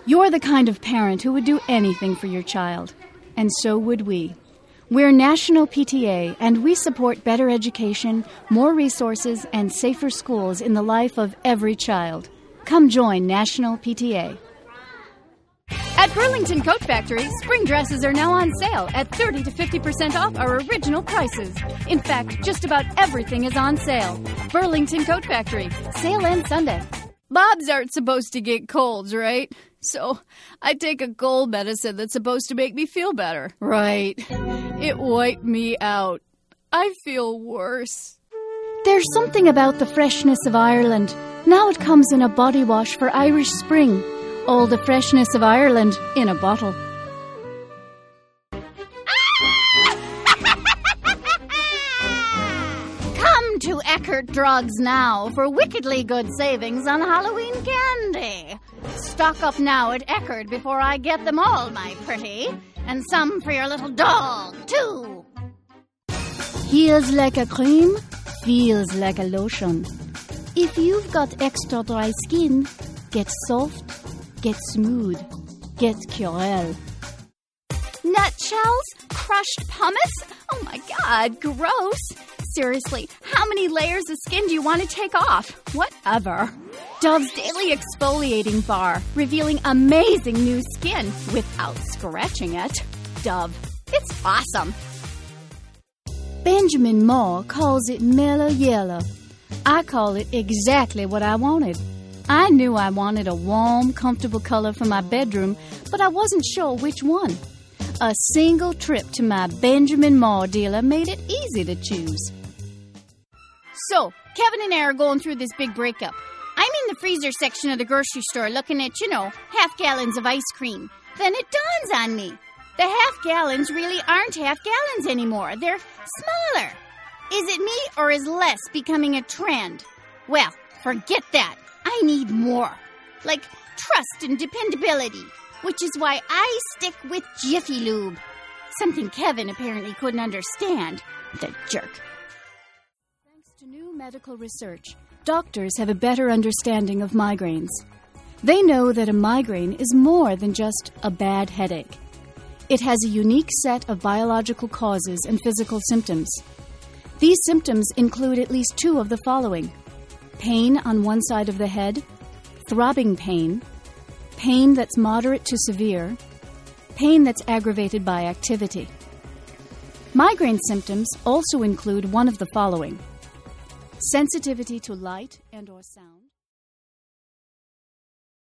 You're the kind of parent who would do anything for your child. And so would we. We're National PTA, and we support better education, more resources, and safer schools in the life of every child. Come join National PTA. At Burlington Coat Factory, spring dresses are now on sale at 30 to 50% off our original prices. In fact, just about everything is on sale. Burlington Coat Factory. Sale ends Sunday. Bobs aren't supposed to get colds, right? So I take a cold medicine that's supposed to make me feel better. Right. It wiped me out. I feel worse. There's something about the freshness of Ireland. Now it comes in a body wash for Irish spring. All the freshness of Ireland in a bottle. Come to Eckert Drugs now for wickedly good savings on Halloween candy. Stock up now at Eckert before I get them all, my pretty. And some for your little dog, too. Heals like a cream, feels like a lotion. If you've got extra dry skin, get soft, get smooth, get Curel. Nutshells? Crushed pumice? Oh my God, gross. Seriously, how many layers of skin do you want to take off? Whatever. Dove's Daily Exfoliating Bar, revealing amazing new skin without scratching it. Dove, it's awesome. Benjamin Moore calls it mellow yellow. I call it exactly what I wanted. I knew I wanted a warm, comfortable color for my bedroom, but I wasn't sure which one. A single trip to my Benjamin Moore dealer made it easy to choose. So, Kevin and I are going through this big breakup. I'm in the freezer section of the grocery store looking at, half gallons of ice cream. Then it dawns on me. The half gallons really aren't half gallons anymore. They're smaller. Is it me or is less becoming a trend? Well, forget that. I need more. Like trust and dependability, which is why I stick with Jiffy Lube. Something Kevin apparently couldn't understand. The jerk. Thanks to new medical research, doctors have a better understanding of migraines. They know that a migraine is more than just a bad headache. It has a unique set of biological causes and physical symptoms. These symptoms include at least two of the following: pain on one side of the head, throbbing pain, pain that's moderate to severe, pain that's aggravated by activity. Migraine symptoms also include one of the following: sensitivity to light and/or sound.